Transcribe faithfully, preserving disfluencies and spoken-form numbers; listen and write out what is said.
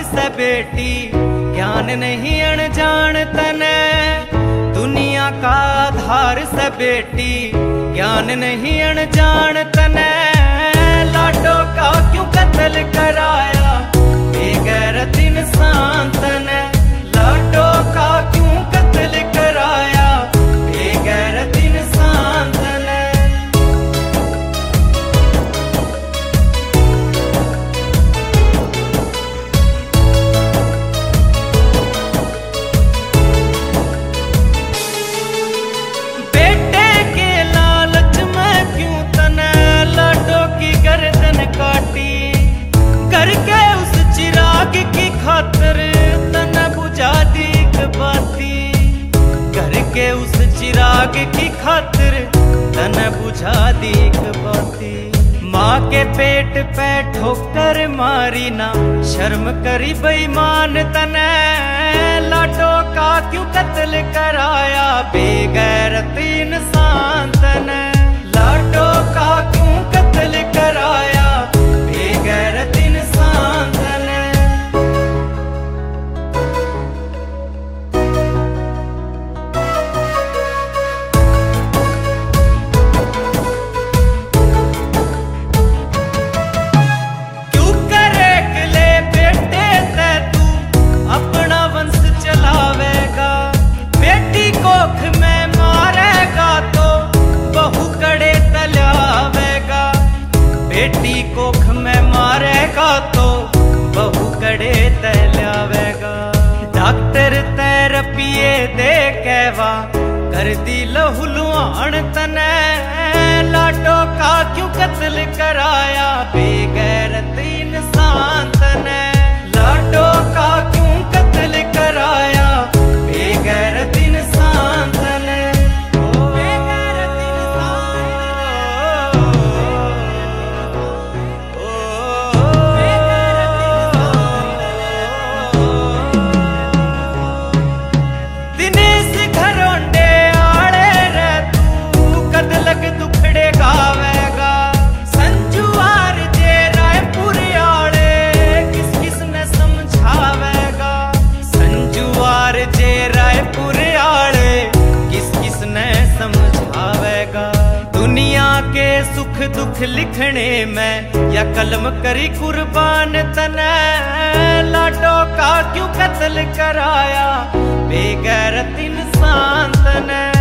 से बेटी, ज्ञान नहीं अनजान तने। दुनिया का आधार से बेटी, ज्ञान नहीं अनजान तने। लाडो का क्यों कत्ल कराया बेगैरत इंसान तने। लाडो का क्यों कत्ल कराया बेगैरत इंसान तने। बेटे के लालच में क्यों तने लाडो की गर्दन काटी। करके उस चिराग की खातिर तने बुझा दी एक बाती। करके उस चिराग की खातिर तने बुझा दी एक बाती। माँ के पेट पे ठोकर मारी ना, शर्म करी बेईमान तने। लाडो का क्यों कत्ल कराया बेगैरत इंसान तने। लाडो का क्यों कत्ल कराया बेगैरत इंसान तने। क्यों करे ले बेटे ते तू अपना वंश चलावेगा। बेटी कोख में मारेगा तो बहु कड़े तलावेगा। बेटी कोख में मारेगा तो बहु कड़े तलावेगा। डॉक्टर तेरपिए दे कहवा कर दी लहुलुआन तने। लाडो का क्यों कत्ल कराया बेगैरत इंसान तने। लाडो का क्यों कत्ल कराया बेगैरत इंसान तने। बेगैरत इंसान दिनेश घरोंडे आड़े रे तू कद लग दुखड़े गावेगा। संजू आर जे रायपुर आड़े किस किस ने समझावेगा। संजू आर जे रायपुर आड़े किस किस ने समझावेगा। दुनिया के सुख दुख लिखने में या कलम करी कुर्बान तने। लाडो का क्यों कत्ल कराया बेगैरत इंसान तने।